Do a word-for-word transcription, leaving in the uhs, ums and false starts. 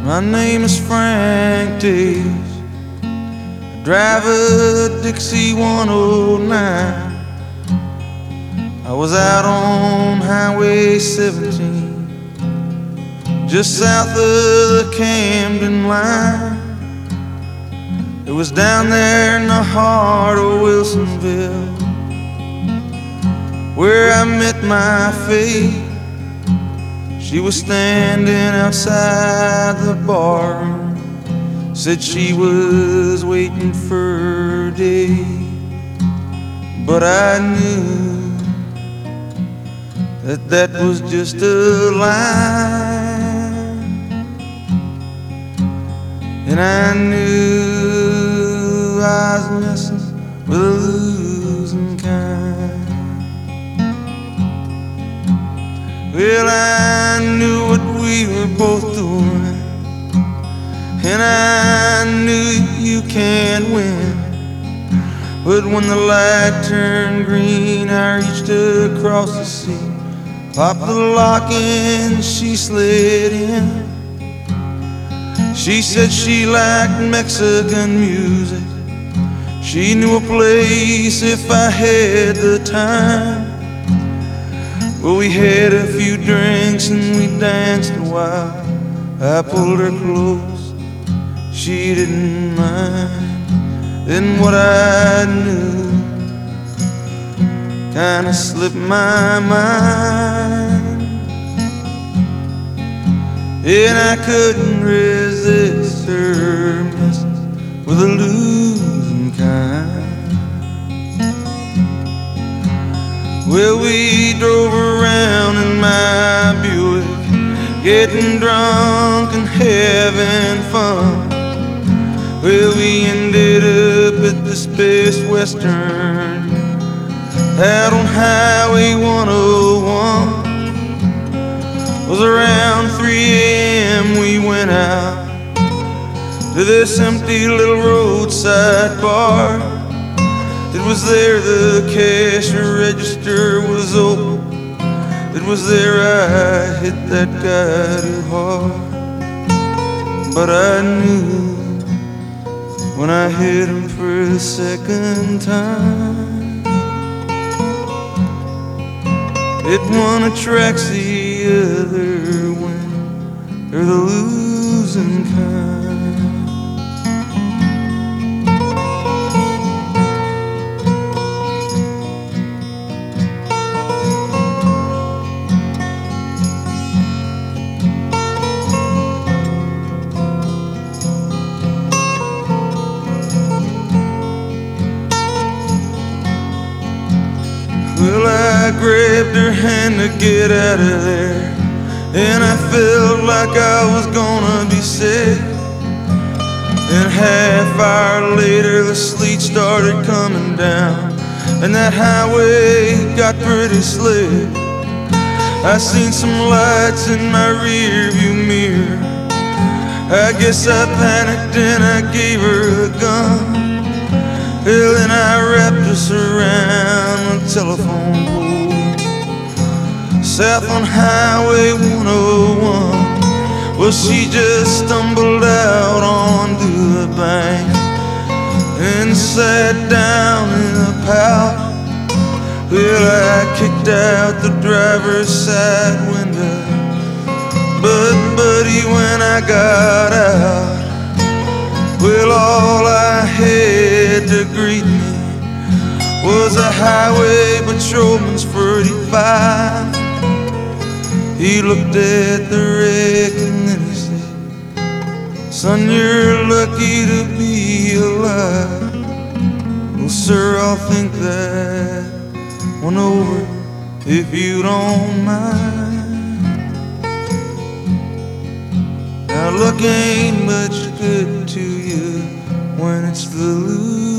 My name is Frank Davis. I drive a Dixie one oh nine. I was out on Highway seventeen, just south of the Camden line. It was down there in the heart of Wilsonville where I met my fate. She was standing outside the bar, said she was waiting for her day. But I knew that that was just a lie, and I knew I was messing with a losing kind. Well, I knew what we were both doing, and I knew you can't win. But when the light turned green, I reached across the seat, popped the lock and she slid in. She said she liked Mexican music. She knew a place if I had the time. Well, we had a few drinks and we danced a while. I pulled her close, she didn't mind. Then what I knew kinda slipped my mind, and I couldn't resist her messing with a losing kind. Well, we drove around in my Buick, getting drunk and having fun. Well, we ended up at this Best Western out on Highway one oh one. It was around three a m we went out to this empty little roadside bar. It was there the cash register was open. It was there I hit that guy too hard. But I knew when I hit him for the second time, it one attracts the other when they're the losing kind. Well, I grabbed her hand to get out of there, and I felt like I was gonna be sick. And half hour later the sleet started coming down, and that highway got pretty slick. I seen some lights in my rear view mirror. I guess I panicked and I gave her a gun. Well, then I wrapped us around the telephone pole south on Highway one oh one. Well, she just stumbled out onto the bank and sat down in a pout. Well, I kicked out the driver's side window, but buddy, when I got out, well, all I had to greet me was a highway patrolman's forty-five. He looked at the wreck and then he said, "Son, you're lucky to be alive." Well, sir, I'll think that one over if you don't mind. Now luck ain't much good to you when it's the lose.